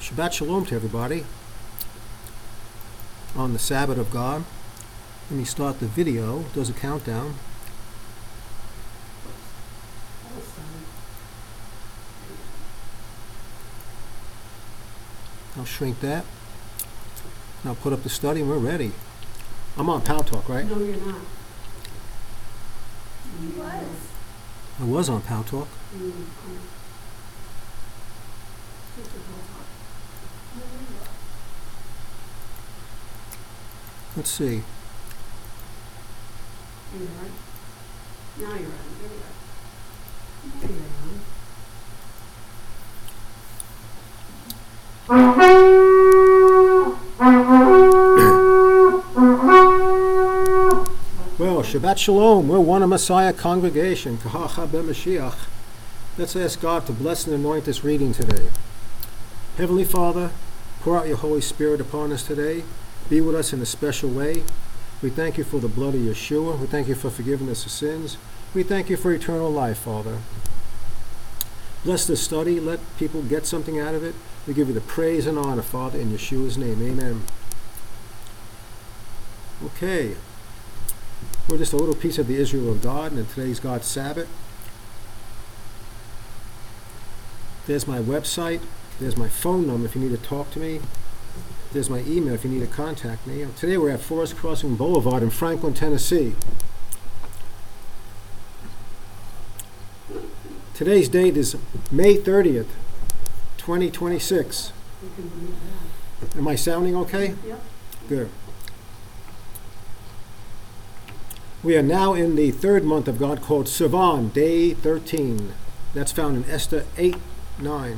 Shabbat Shalom to everybody on the Sabbath of God. Let me start the video. It does a countdown. I'll shrink that. I'll put up the study and we're ready. I'm on Pow Talk, right? No, you're not. You was. I was on Pow Talk. Let's see. You're right. Now you're on. There you go. There you're on. Well, Shabbat Shalom. We're one of Messiah congregation. Kahacha b'Mashiach. Let's ask God to bless and anoint this reading today. Heavenly Father, pour out your Holy Spirit upon us today. Be with us in a special way. We thank you for the blood of Yeshua. We thank you for forgiving us of sins. We thank you for eternal life, Father. Bless this study. Let people get something out of it. We give you the praise and honor, Father, in Yeshua's name. Amen. Okay. We're just a little piece of the Israel of God, and today's God's Sabbath. There's my website. There's my phone number if you need to talk to me. There's my email if you need to contact me. Today we're at Forest Crossing Boulevard in Franklin, Tennessee. Today's date is May 30th, 2026. You can believe that. Am I sounding okay? Yep. Good. We are now in the third month of God called Sivan, day 13. That's found in Esther 8:9.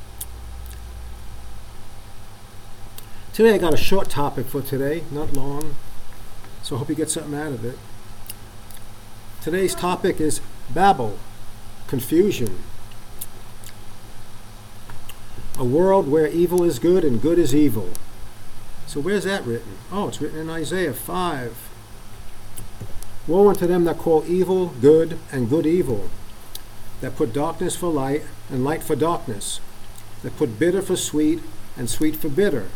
Today I got a short topic for today, not long, so I hope you get something out of it. Today's topic is Babel, confusion. A world where evil is good and good is evil. So where's that written? Oh, it's written in Isaiah 5. Woe unto them that call evil good and good evil, that put darkness for light and light for darkness, that put bitter for sweet and sweet for bitter.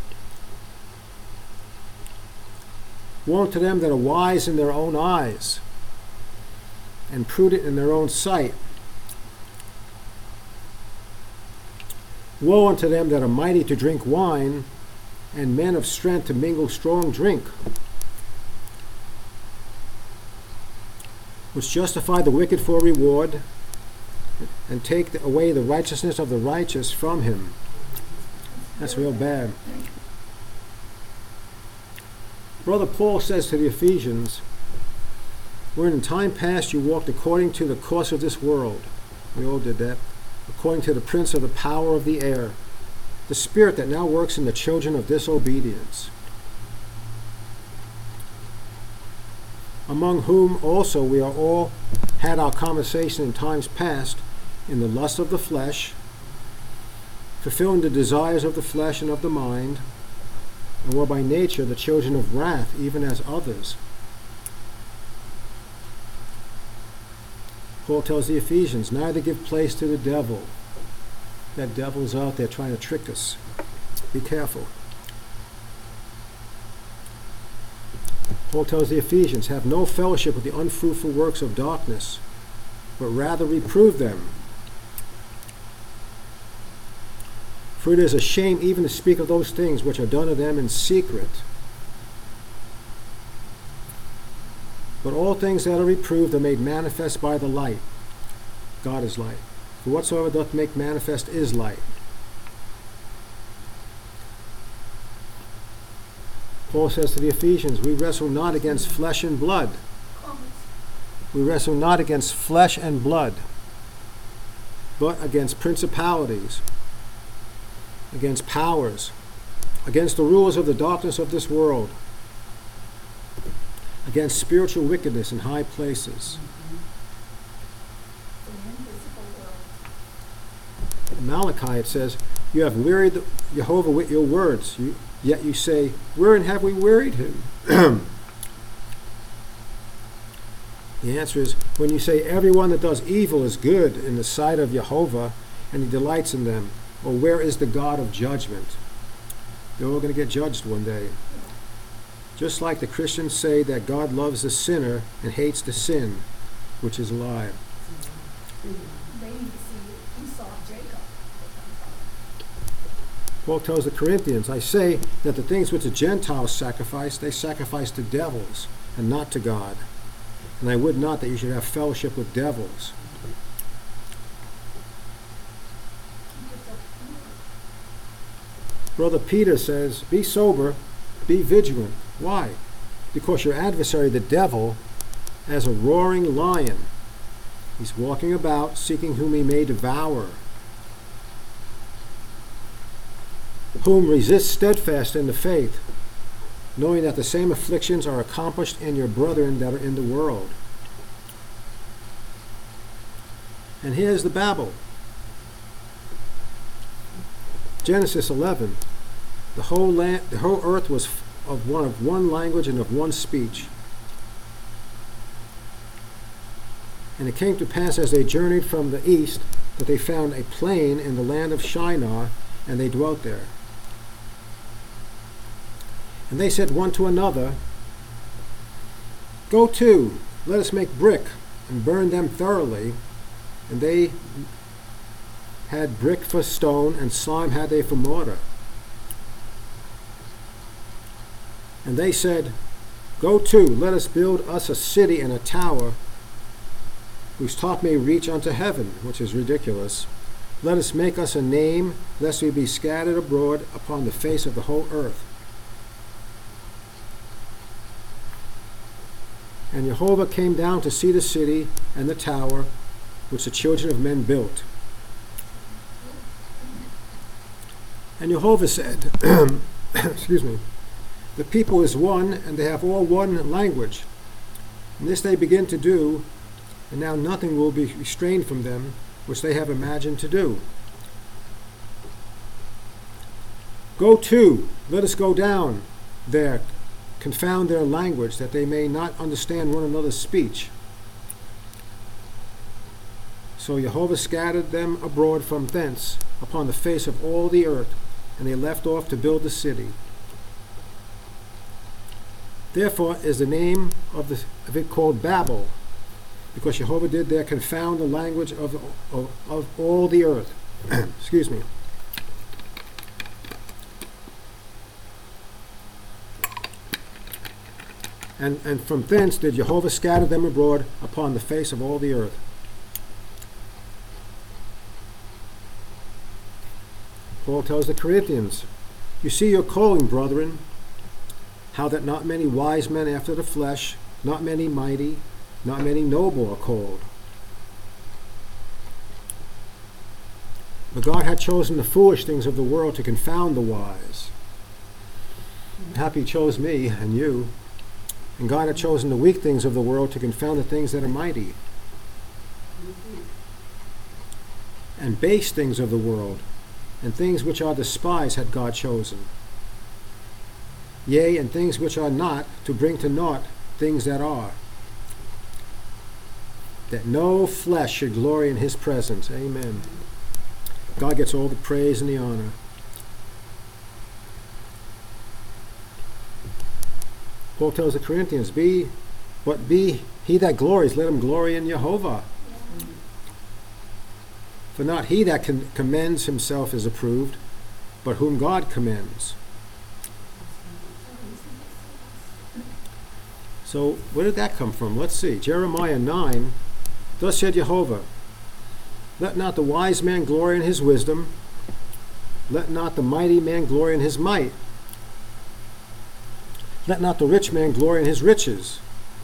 Woe unto them that are wise in their own eyes and prudent in their own sight. Woe unto them that are mighty to drink wine and men of strength to mingle strong drink, which justify the wicked for reward and take away the righteousness of the righteous from him. That's real bad. Brother Paul says to the Ephesians, wherein in time past you walked according to the course of this world. We all did that. According to the prince of the power of the air, the spirit that now works in the children of disobedience, among whom also we are all had our conversation in times past in the lust of the flesh, fulfilling the desires of the flesh and of the mind, and were by nature the children of wrath, even as others. Paul tells the Ephesians, neither give place to the devil. That devil's out there trying to trick us. Be careful. Paul tells the Ephesians, have no fellowship with the unfruitful works of darkness, but rather reprove them. For it is a shame even to speak of those things which are done of them in secret. But all things that are reproved are made manifest by the light. God is light. For whatsoever doth make manifest is light. Paul says to the Ephesians, we wrestle not against flesh and blood. We wrestle not against flesh and blood, but against principalities, against powers, against the rulers of the darkness of this world, against spiritual wickedness in high places. In Malachi it says, you have wearied Jehovah with your words, yet you say, wherein have we wearied him? The answer is, when you say everyone that does evil is good in the sight of Jehovah, and he delights in them, or where is the God of judgment? They're all going to get judged one day. Just like the Christians say that God loves the sinner and hates the sin, which is a lie. They need to see Esau, Jacob. Paul tells the Corinthians, I say that the things which the Gentiles sacrifice, they sacrifice to devils and not to God. And I would not that you should have fellowship with devils. Brother Peter says, be sober, be vigilant. Why? Because your adversary, the devil, as a roaring lion, he's walking about seeking whom he may devour, whom resist steadfast in the faith, knowing that the same afflictions are accomplished in your brethren that are in the world. And here's the Babel. Genesis 11. The whole earth was of one language and of one speech. And it came to pass as they journeyed from the east that they found a plain in the land of Shinar, and they dwelt there. And they said one to another, go to, let us make brick, and burn them thoroughly. And they had brick for stone, and slime had they for mortar. And they said, go to, let us build us a city and a tower, whose top may reach unto heaven, which is ridiculous. Let us make us a name, lest we be scattered abroad upon the face of the whole earth. And Jehovah came down to see the city and the tower, which the children of men built. And Jehovah said, excuse me, the people is one, and they have all one language. And this they begin to do, and now nothing will be restrained from them, which they have imagined to do. Go to, let us go down there, confound their language, that they may not understand one another's speech. So Jehovah scattered them abroad from thence upon the face of all the earth, and they left off to build the city. Therefore is the name of it called Babel, because Jehovah did there confound the language of all the earth. Excuse me. And from thence did Jehovah scatter them abroad upon the face of all the earth. Paul tells the Corinthians, you see your calling, brethren, how that not many wise men after the flesh, not many mighty, not many noble are called. But God had chosen the foolish things of the world to confound the wise. Happy He chose me and you. And God had chosen the weak things of the world to confound the things that are mighty. And base things of the world, and things which are despised had God chosen. Yea, and things which are not, to bring to naught things that are, that no flesh should glory in His presence. Amen. God gets all the praise and the honor. Paul tells the Corinthians, be he that glories, let him glory in Jehovah. For not he that commends himself is approved, but whom God commends. So where did that come from? Let's see. Jeremiah 9, thus said Jehovah, let not the wise man glory in his wisdom, let not the mighty man glory in his might, let not the rich man glory in his riches,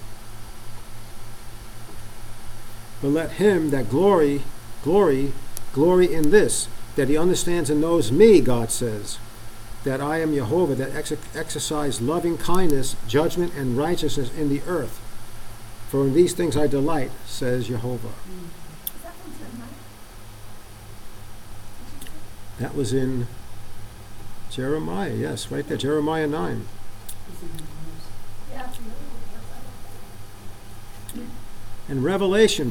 but let him that glory in this, that he understands and knows me, God says, that I am Jehovah, that exercise loving kindness, judgment, and righteousness in the earth. For in these things I delight, says Jehovah. That was in Jeremiah, yes, right there, Jeremiah 9. In Revelation,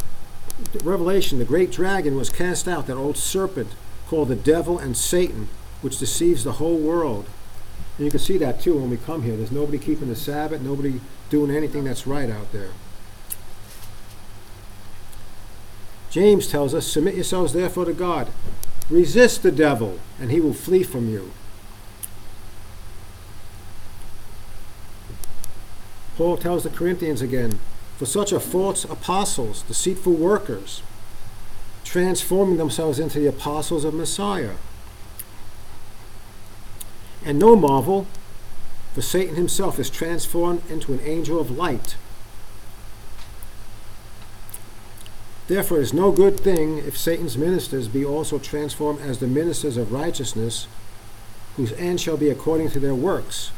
the great dragon was cast out, that old serpent called the devil and Satan, which deceives the whole world. And you can see that too when we come here. There's nobody keeping the Sabbath, nobody doing anything that's right out there. James tells us, submit yourselves therefore to God. Resist the devil, and he will flee from you. Paul tells the Corinthians again, for such are false apostles, deceitful workers, transforming themselves into the apostles of Messiah. And no marvel, for Satan himself is transformed into an angel of light. Therefore it is no good thing if Satan's ministers be also transformed as the ministers of righteousness, whose end shall be according to their works.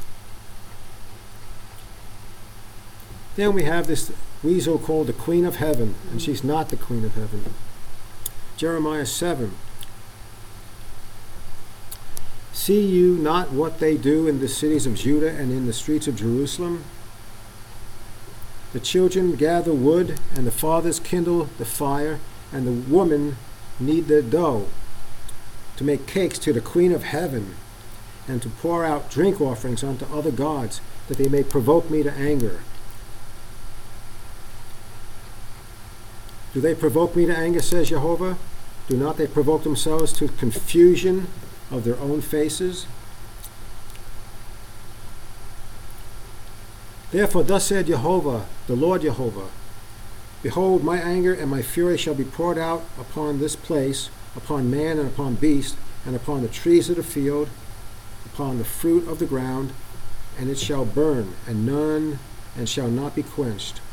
Then we have this weasel called the Queen of Heaven, and she's not the Queen of Heaven. Jeremiah 7. See you not what they do in the cities of Judah and in the streets of Jerusalem? The children gather wood, and the fathers kindle the fire, and the women knead the dough, to make cakes to the Queen of Heaven, and to pour out drink offerings unto other gods, that they may provoke me to anger. Do they provoke me to anger, says Jehovah? Do not they provoke themselves to confusion of their own faces? Therefore thus said Jehovah, the Lord Jehovah, behold, my anger and my fury shall be poured out upon this place, upon man and upon beast, and upon the trees of the field, upon the fruit of the ground, and it shall burn, and shall not be quenched.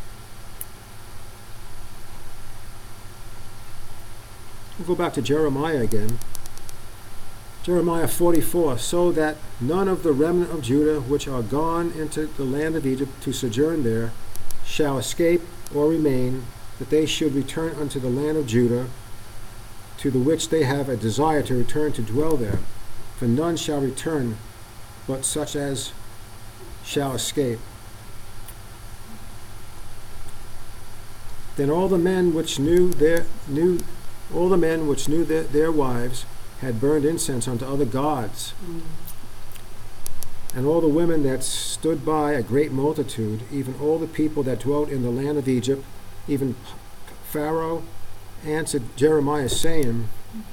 We'll go back to Jeremiah again. Jeremiah 44, so that none of the remnant of Judah which are gone into the land of Egypt to sojourn there shall escape or remain, that they should return unto the land of Judah, to the which they have a desire to return to dwell there. For none shall return, but such as shall escape. Then all the men which knew their wives had burned incense unto other gods. And all the women that stood by, a great multitude, even all the people that dwelt in the land of Egypt, even Pharaoh, answered Jeremiah, saying,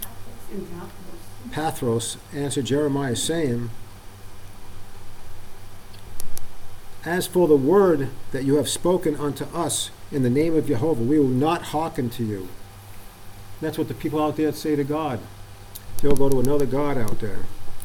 Pathros answered Jeremiah, saying, as for the word that you have spoken unto us in the name of Jehovah, we will not hearken to you. That's what the people out there say to God. They'll go to another god out there.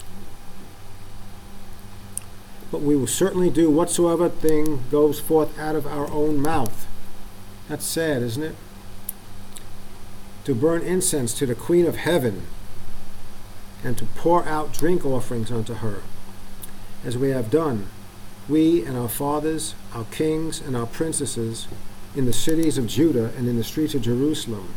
But we will certainly do whatsoever thing goes forth out of our own mouth. That's sad, isn't it? To burn incense to the Queen of Heaven, and to pour out drink offerings unto her, as we have done, we and our fathers, our kings and our princesses, in the cities of Judah and in the streets of Jerusalem.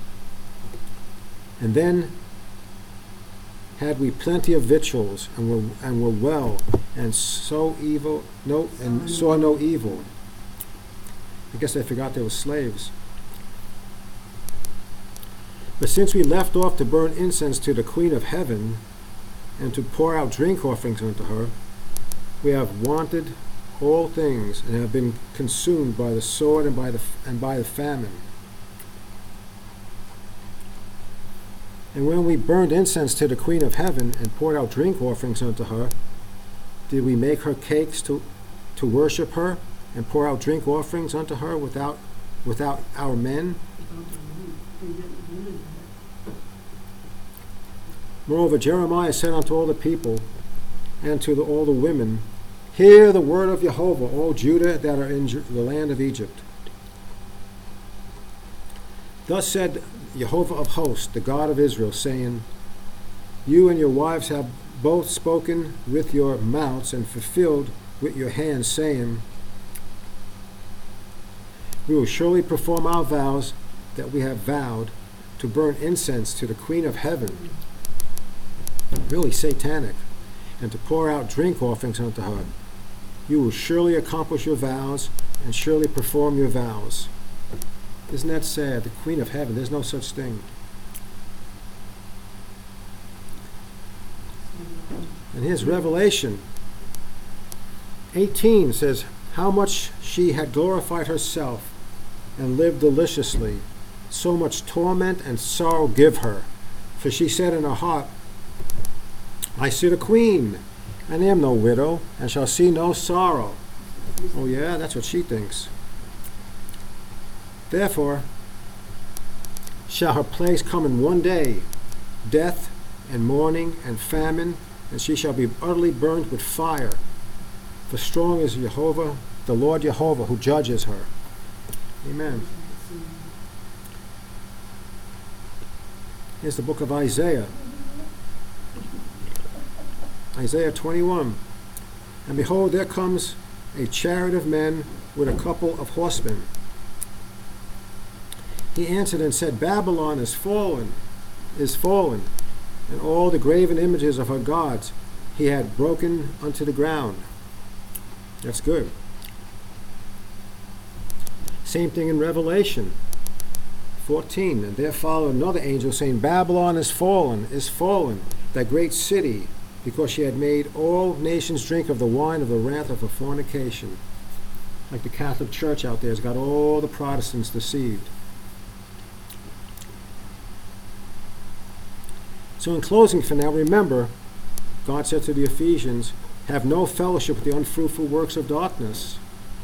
And then had we plenty of victuals, and were well, and saw no evil. I guess they forgot they were slaves. But since we left off to burn incense to the Queen of Heaven, and to pour out drink offerings unto her, we have wanted all things, and have been consumed by the sword and by the famine. And when we burned incense to the Queen of Heaven, and poured out drink offerings unto her, did we make her cakes to worship her, and pour out drink offerings unto her without our men? Moreover, Jeremiah said unto all the people, and to all the women, hear the word of Jehovah, all Judah that are in the land of Egypt. Thus said Jehovah of hosts, the God of Israel, saying, you and your wives have both spoken with your mouths, and fulfilled with your hands, saying, we will surely perform our vows that we have vowed, to burn incense to the Queen of Heaven. Really satanic. And to pour out drink offerings unto her. You will surely accomplish your vows, and surely perform your vows. Isn't that sad? The Queen of Heaven, there's no such thing. And here's Revelation 18 says, how much she had glorified herself and lived deliciously. So much torment and sorrow give her. For she said in her heart, I sit a queen, and am no widow, and shall see no sorrow. Oh yeah, that's what she thinks. Therefore shall her place come in one day, death and mourning and famine, and she shall be utterly burned with fire. For strong is Jehovah, the Lord Jehovah, who judges her. Amen. Here's the book of Isaiah. Isaiah 21. And behold, there comes a chariot of men with a couple of horsemen. He answered and said, Babylon is fallen, and all the graven images of her gods he had broken unto the ground. That's good. Same thing in Revelation 14. And there followed another angel saying, Babylon is fallen, that great city, because she had made all nations drink of the wine of the wrath of her fornication. Like the Catholic Church out there has got all the Protestants deceived. So in closing for now, remember, God said to the Ephesians, have no fellowship with the unfruitful works of darkness.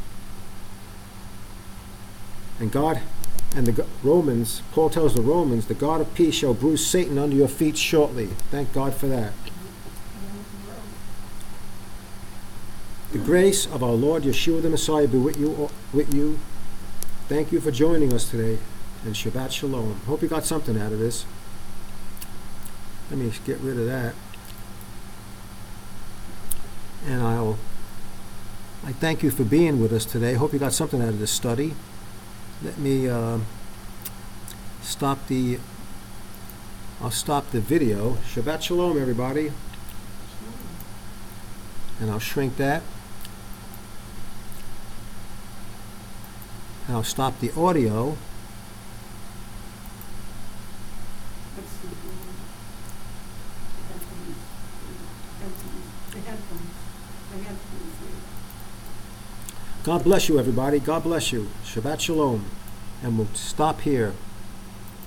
And God and the Romans, Paul tells the Romans, the God of peace shall bruise Satan under your feet shortly. Thank God for that. The grace of our Lord Yeshua the Messiah be with you. Thank you for joining us today, and Shabbat Shalom. Hope you got something out of this. Let me get rid of that. And I thank you for being with us today. Hope you got something out of this study. Let me I'll stop the video. Shabbat Shalom, everybody. And I'll shrink that. And I'll stop the audio. God bless you, everybody. God bless you. Shabbat Shalom. And we'll stop here.